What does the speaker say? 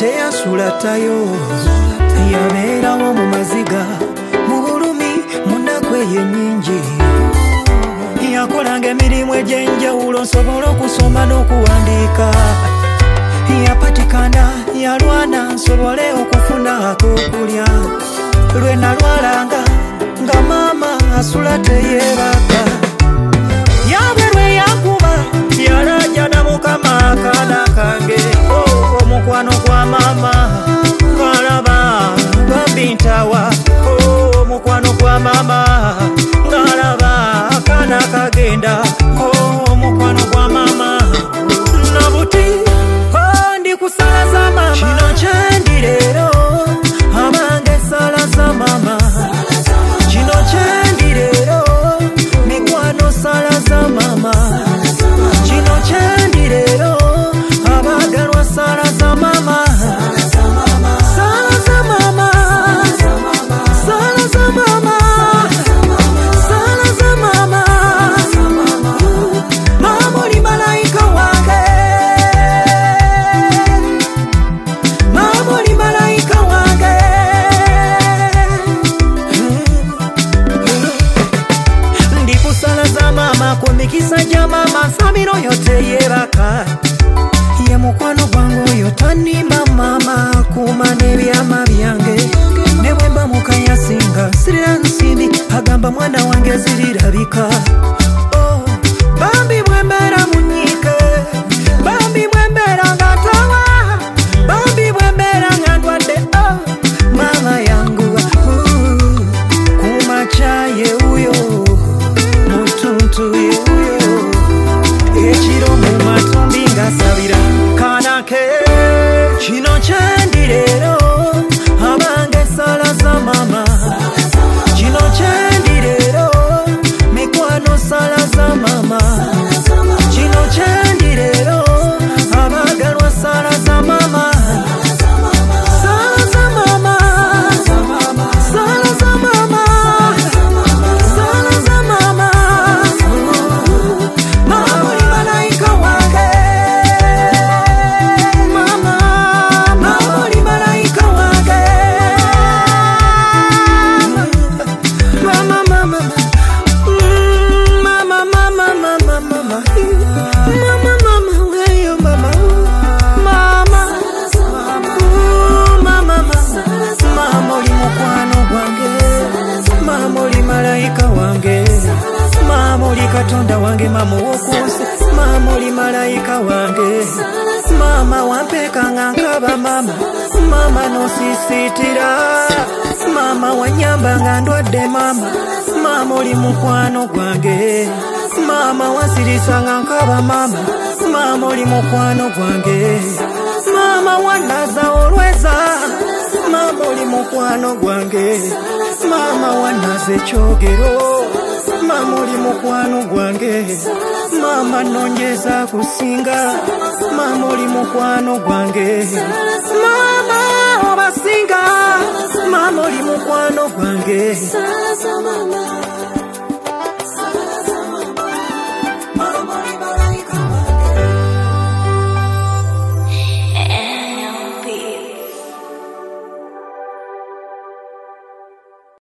teyasulatayo yabeerawo mu maziga mu bulumi munakwe yennyingi yakolanga emirimu egy'enjawulo nsobola okusoma n'okuwandiika yapatikana yalwana nsobole okufuna ak'okulya lwe nalwalanga nga maama asula teyeebaka yabe lwe yakuba yalajana mukama akaana kange omukwano gwa maama ngalaba bambi ntawa omukwano gwa maama ngalaba akaana kagenda omukwano gwa maama nabuti ndi kusala za maama kino kyendi leero abange sala za maama kino kyendi leero mikwano sala za maama kino kyendi leero abagalwa sala za maama sala za maama sala za maama sala za maama maama oli malayika wange maama oli malayika wange ndi kusala za maama ku mikisa gya maama nsabira oyo teyeebaka ye mukwano gwange oyo tanimba maama kuuma n'ebyama byange ne bwe mba mukayasinga sirira nsimbi agamba mwana wange zirirabika bambi bwe mbeera munyiike bambi bwe mbeera nga ntawa bambi bwe mbeera nga ndwadde maama yanguwa kumakya yewuyo mutuntu yewuyo ekiro mu matumbi ngasabira kaana ke kino kyendi leero abange sala za maama kino kyendi leero mikwano sala za maama kino kyendi leero abagalwa sala za maama sala za maama sala za maama sala za maama maama oli malayika wange maama maama oli malayika wange mama mama mama mama mama mama mama mama weyo mama mama mama mama oli mukwano gwange mama oli malayika wange mama oli katonda wange mama wokunsi mama oli malayika wange mama wampeeka nga nkaba mama mama nosisitira mama wanyamba nga ndwadde mama mama oli mukwano gwange mama wasirisa nga nkaba mama mama oli mukwano gwange mama wanaza olweza mama oli mukwano gwange mama wanaza ekyogero mama oli mukwano gwange mama nonjeza kusinga mama oli mukwano gwange mama obasinga mama oli mukwano gwange.